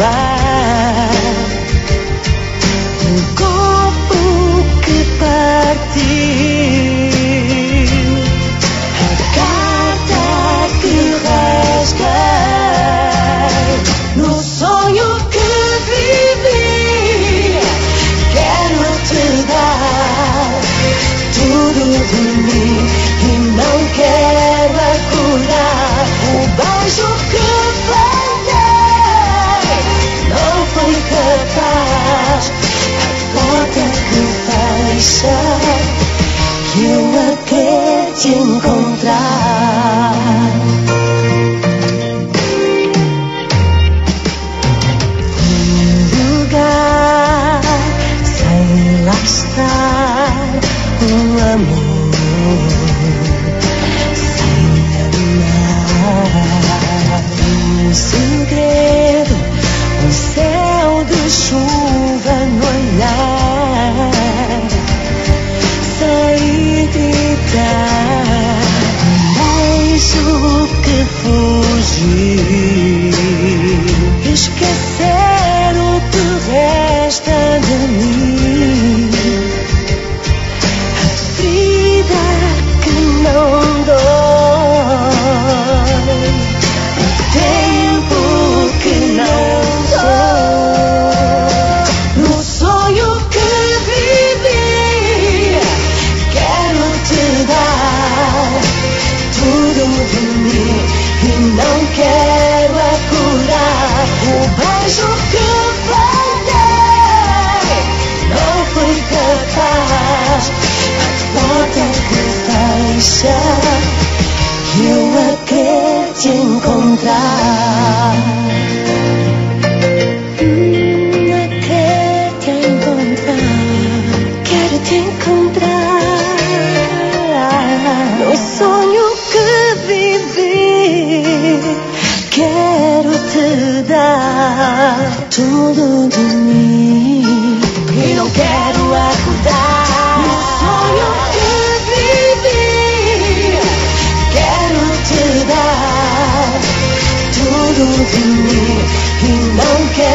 acabar. O corpo que partiu, a carta que rasguei, no sonho que vivi, quero te dar tudo de mim e não quero acordar. O beijo que falhei não foi capaz. A porta que fecha, que eu a quero te encontrar. Um lugar sem lá estar o amor, sem amar. Um segredo, um céu de chuva no olhar, sem gritar. Um beijo que fugiu, esquecer o que resta de mim. A ferida que não dói, o tempo que não dói. No sonho que vivi, quero te dar tudo de mim e não quero acordar. O beijo que falhei não fui capaz. A porta que fecha, que eu a quero te encontrar. A quero te encontrar, quero te encontrar. No sonho que vivi, quero te dar tudo de mim e não quero acordar. No sonho que vivi, quero te dar tudo de mim e não quero